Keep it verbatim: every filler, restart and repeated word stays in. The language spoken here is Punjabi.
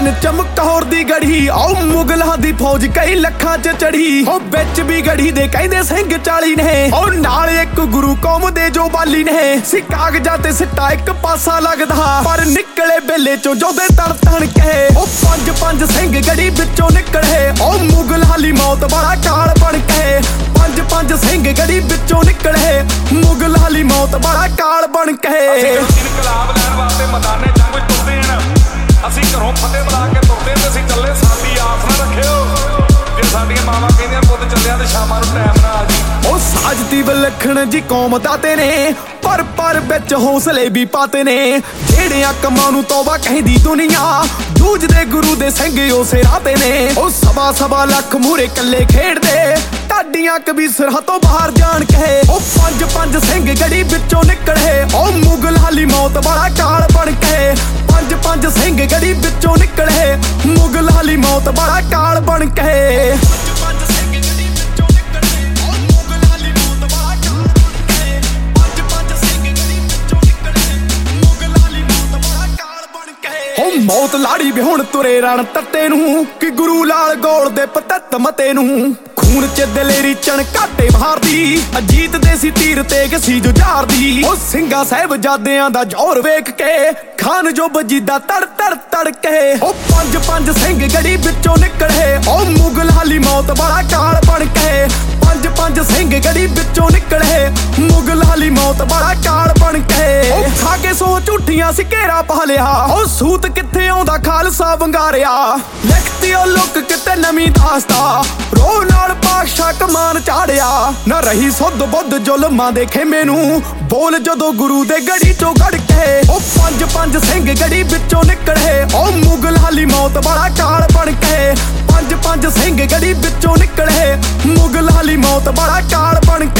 ਬਣ ਚਮਕੌਰ ਦੀ ਗੜੀ ਆਉ ਮੁਗਲਾਂ ਦੀ ਫੌਜ ਕਈ ਲੱਖਾਂ ਚ ਚੜੀ ਉਹ ਵਿੱਚ ਵੀ ਗੜੀ ਦੇ ਕਹਿੰਦੇ ਸਿੰਘ ਚਾਲੀ ਨੇ ਉਹ ਨਾਲ ਇੱਕ ਗੁਰੂ ਕੌਮ ਦੇ ਜੋ ਬਾਲੀ ਨੇ ਸੀ ਕਾਗਜ਼ਾਂ ਤੇ ਸਿੱਟਾ ਇੱਕ ਪਾਸਾ ਲੱਗਦਾ ਪਰ ਨਿਕਲੇ ਬੇਲੇ ਚੋਂ ਜੋਦੇ ਤਣ ਤਣ ਕੇ ਉਹ ਪੰਜ ਪੰਜ ਸਿੰਘ ਗੜੀ ਵਿੱਚੋਂ ਨਿਕਲੇ ਉਹ ਮੁਗਲਾਂ ਲਈ ਮੌਤ ਬੜਾ ਕਾਲ ਬਣ ਕੇ ਪੰਜ ਪੰਜ ਸਿੰਘ ਗੜੀ ਵਿੱਚੋਂ ਨਿਕਲੇ ਮੁਗਲਾਂ ਲਈ ਮੌਤ ਬੜਾ ਕਾਲ ਬਣ ਕੇ ਇਨਕਲਾਬ ਲੈਣ ਵਾਸਤੇ ਮੈਦਾਨੇ ਜੰਗ ਵਿੱਚ ਤੁਰਦੇ ਹਨ ਅਸੀਂ ਘਰੋਂ ਫਤਿਹ ਬੁਲਾ ਕੇ ਤੁਰਦੇ ਤੇ ਅਸੀਂ ਚੱਲੇ ਸਾਡੀ ਆਸ ਨਾ ਰੱਖਿਓ ਜੇ ਸਾਡੀਆਂ ਮਾਵਾਂ ਕਹਿੰਦੀਆਂ ਪੁੱਤ ਚੱਲਿਆ ਤੇ ਸ਼ਾਮਾਂ ਨੂੰ ਟਾਈਮ ਨਾ ਆ ਜੀ ਉਹ ਸਾਜਦੀ ਵਿਲੱਖਣ ਜੀ ਕੌਮ ਦਾਤੇ ਨੇ ਪਰ ਪਰ ਵਿੱਚ ਹੌਸਲੇ ਵੀ ਪਾਤੇ ਨੇ ਜਿਹੜਿਆਂ ਕੰਮਾਂ ਨੂੰ ਤੌਬਾ ਕਹਿੰਦੀ ਦੁਨੀਆ ਜੂਝਦੇ ਗੁਰੂ ਦੇ ਸਿੰਘ ਉਸੇ ਰਾਹ ਤੇ ਨੇ ਉਹ ਸਵਾ ਸਵਾ ਲੱਖ ਮੂਰੇ ਕੱਲੇ ਖੇਡਦੇ ਢਾਡੀਆਂ ਕਬੀ ਸਰਹੱਦ ਤੋਂ ਬਾਹਰ ਜਾਣ ਕੇ ਉਹ ਪੰਜ ਪੰਜ ਸਿੰਘ ਗੜੀ ਵਿੱਚੋਂ ਨਿਕਲੇ ਉਹ ਮੁਗਲਾਂ ਲਈ ਮੌਤ ਬੜਾ ਕਾਲ ਬਣ ਕੇ ਪੰਜ ਪੰਜ ਸਿੰਘ ਗੜੀ ਵਿੱਚੋਂ ਨਿਕਲੇ ਮੁਗਲਾਂ ਲਈ ਮੌਤ ਬੜਾ ਕਾਲ ਬਣ ਕੇ ਮੌਤ ਲਾੜੀ ਵੀ ਹੁਣ ਤੁਰੇ ਰਣ ਤੱਤੇ ਨੂੰ ਕਿ ਗੁਰੂ ਲਾਲ ਗੋਲ ਦੇ ਪਤਤ ਮਤੇ ਨੂੰ ਖੂਨ ਚ ਦਲੇਰੀ ਚਣ ਘਾਟੇ ਮਾਰਦੀ ਅਜੀਤ ਦੇ ਸੀ ਤੀਰ ਤੇਗ ਸੀ ਜੁਝਾਰਦੀ ਉਹ ਸਿੰਘਾਂ ਸਾਹਿਬਜ਼ਾਦਿਆਂ ਦਾ ਜ਼ੋਰ ਵੇਖ ਕੇ ਖਾਨ ਜੋ ਵਜੀਦਾ ਤੜ ਤੜ ਤੜ ਕੇ ਉਹ ਪੰਜ ਪੰਜ ਸਿੰਘ ਗੜੀ ਵਿੱਚੋਂ ਨਿਕਲੇ ਉਹ ਮੁਗਲਾਂ ਲਈ ਮੌਤ ਬੜਾ ਕਾਲ ਬਣ ਕੇ ਪੰਜ ਪੰਜ ਸਿੰਘ ਗੜੀ ਵਿੱਚੋਂ ਨਿਕਲੇ ਮੁਗਲਾਂ ਲਈ ਮੌਤ ਬੜਾ ਕਾਲ ਬਣ ਕੇ ਉਹ ਖਾ ਕੇ ਸੋ ਝੂਠੀਆਂ ਸੀ ਘੇਰਾ ਪਾ ਲਿਆ ਉਹ ਸੂਤ ਕਿੱਥੇ ਆਉਂਦਾ ਖਾਲਸਾ ਵੰਗਾਰਿਆ ਲਿਖਤੀ ਉਹ ਲੁੱਕ ਕਿਤੇ ਨਵੀਂ ਦਾਸਤਾ ਰੋਹ ਨਾਲ ਪਾਸ਼ਾ ਕਮਾਨ ਚਾੜਿਆ ਨਾ ਰਹੀ ਸੁੱਧ ਬੁੱਧ ਜ਼ੁਲਮਾਂ ਦੇ ਖੇਮੇ ਨੂੰ ਬੋਲ ਜਦੋਂ ਗੁਰੂ ਦੇ ਗੜੀ ਚੋਂ ਗੜ ਕੇ ਉਹ ਪੰਜ ਪੰਜ ਸਿੰਘ ਗੜੀ ਵਿੱਚੋਂ ਨਿਕਲੇ ਉਹ ਮੁਗਲਾਂ ਲਈ ਮੌਤ ਬੜਾ ਕਾਲ ਬਣ ਕੇ ਪੰਜ ਪੰਜ ਸਿੰਘ ਗੜੀ ਵਿੱਚੋਂ ਨਿਕਲੇ ਮੁਗਲਾਂ ਲਈ ਮੌਤ ਬੜਾ ਕਾਲ ਬਣ